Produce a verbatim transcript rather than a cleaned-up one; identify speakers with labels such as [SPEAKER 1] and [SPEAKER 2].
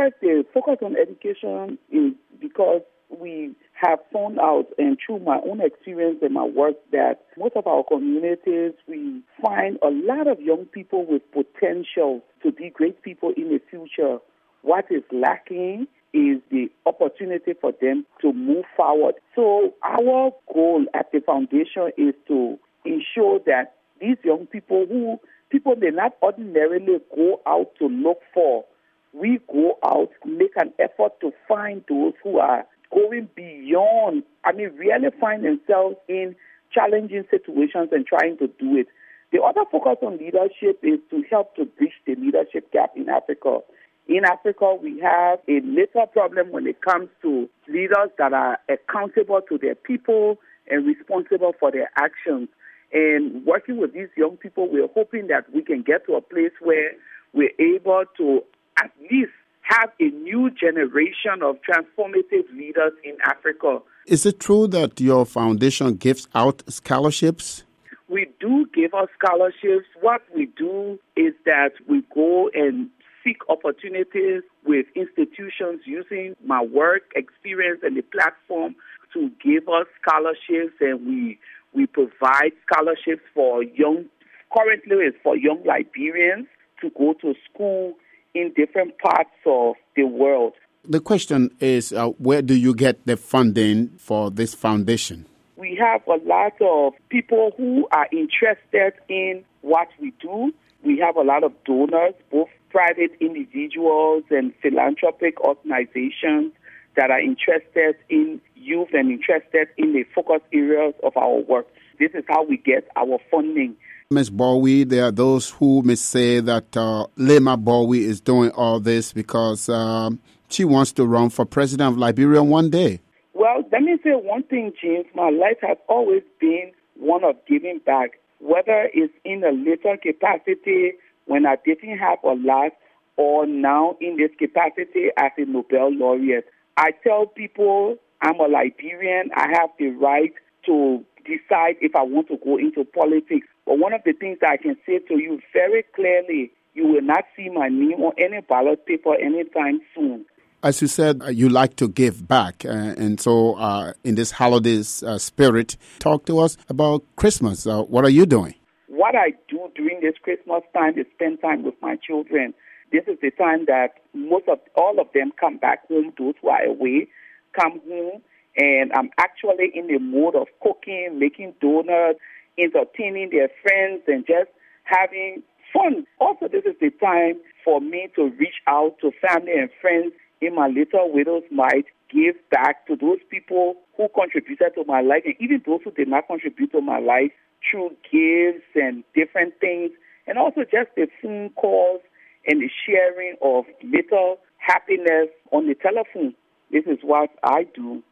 [SPEAKER 1] First, the focus on education is because we have found out, and through my own experience and my work, that most of our communities, we find a lot of young people with potential to be great people in the future. What is lacking is the opportunity for them to move forward. So our goal at the foundation is to ensure that these young people who people may not ordinarily go out to look for, we go out, make an effort to find those who are going beyond, I mean, really find themselves in challenging situations and trying to do it. The other focus on leadership is to help to bridge the leadership gap in Africa. In Africa, we have a little problem when it comes to leaders that are accountable to their people and responsible for their actions. And working with these young people, we're hoping that we can get to a place where we're able to at least have a new generation of transformative leaders in Africa.
[SPEAKER 2] Is it true that your foundation gives out scholarships?
[SPEAKER 1] We do give out scholarships. What we do is that we go and seek opportunities with institutions using my work experience and the platform to give us scholarships, and we we provide scholarships for young, currently it's for young Liberians to go to school in different parts of the world.
[SPEAKER 2] The question is, uh, where do you get the funding for this foundation?
[SPEAKER 1] We have a lot of people who are interested in what we do. We have a lot of donors, both private individuals and philanthropic organizations that are interested in youth and interested in the focus areas of our work. This is how we get our funding.
[SPEAKER 2] Miz Bowie, there are those who may say that uh, Lema Bowie is doing all this because um, she wants to run for president of Liberia one day.
[SPEAKER 1] Well, let me say one thing, James. My life has always been one of giving back, whether it's in a little capacity when I didn't have a lot, or now in this capacity as a Nobel laureate. I tell people I'm a Liberian. I have the right to decide if I want to go into politics. But one of the things that I can say to you very clearly, you will not see my name on any ballot paper anytime soon.
[SPEAKER 2] As you said, uh, you like to give back. Uh, and so uh, in this holidays uh, spirit, talk to us about Christmas. Uh, what are you doing?
[SPEAKER 1] What I do during this Christmas time is spend time with my children. This is the time that most of, all of them come back home. Those who are away come home. And I'm actually in the mode of cooking, making donuts, entertaining their friends, and just having fun. Also, this is the time for me to reach out to family and friends in my little widow's mite, give back to those people who contributed to my life, and even those who did not contribute to my life through gifts and different things, and also just the phone calls and the sharing of little happiness on the telephone. This is what I do.